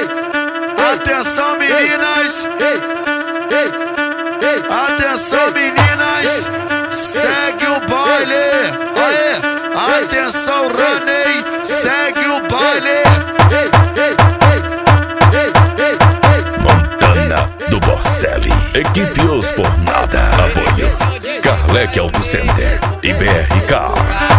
Atenção meninas, atenção meninas, segue o baile. Aê, atenção Raney, segue o baile. Montana do Borselli, equipe Os Por Nada, apoio Carlec Auto Center e BRK.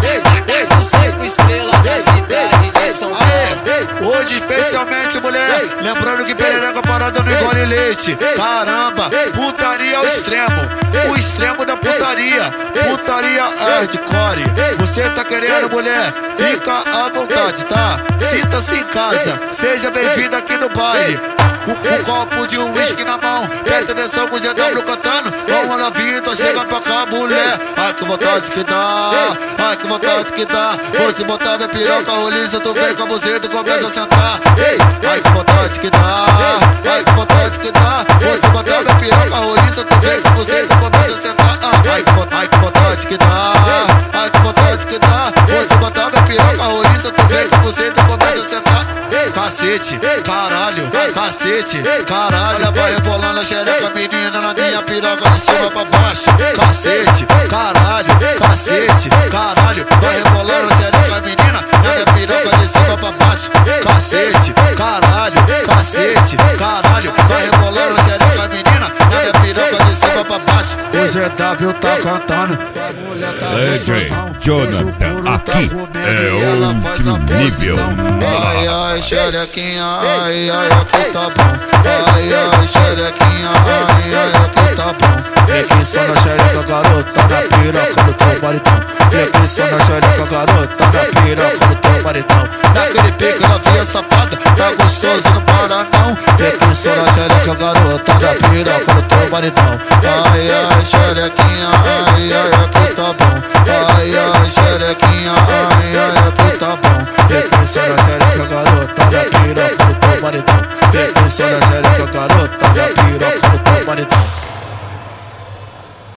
Hoje especialmente mulher, lembrando que perereca parada não engole leite. Caramba, putaria ao extremo, o extremo da putaria. Putaria hardcore. Você tá querendo mulher? Fica à vontade, tá? Sinta-se em casa, seja bem-vindo aqui no baile. Com um copo de uísque na mão, presta atenção com o GW cantando. Vamos lá, Vitor, chega pra cá, mulher. Ai que vontade que dá, ai que vontade que dá. Vou te botar minha piroca roliça, tu vem com a buzeta e começa a sentar. Ei, ai que vontade que dá, ai que vontade que dá. Vou te botar minha piroca roliça, tu vem com a buzeta e começa a sentar. Ai que vontade que dá, ai que vontade que dá. Vou te botar minha piroca roliça, tu vem com a buzeta e começa a sentar. Cacete, caralho, cacete, caralho. Vai rebolando a xereca, menina, na minha piroca de cima pra baixo. Cacete, caralho, cacete, caralho. Vai rebolando a xereca, menina, na minha piroca de cima pra baixo. Cacete, caralho, cacete, caralho. Vai rebolando a xereca, menina, na minha piroca de cima pra baixo. O GW tá cantando, a mulher tá Legend Jonathan, aqui é outro nível. Ai, ai, xerequinha, ai, ai, aqui tá bom. Ai, ai, xerequinha, ai, ai, aqui tá bom. Flexão na xereca, garota, na piroca do teu maritão. Flexão na xereca, garota, na piroca do teu maritão. Naquele pique, novinha safada, tá gostoso, não para não. Flexão na xereca, garota, na piroca do teu maritão. Ai, ai, xerequinha, ai, ai, aqui tá bom. Ai, ai, xerequinha, ai, ai, aqui tá bom. Flexão na xereca, garota, na piroca do teu maritão. Flexão na xereca, garota, na piroca do teu maritão.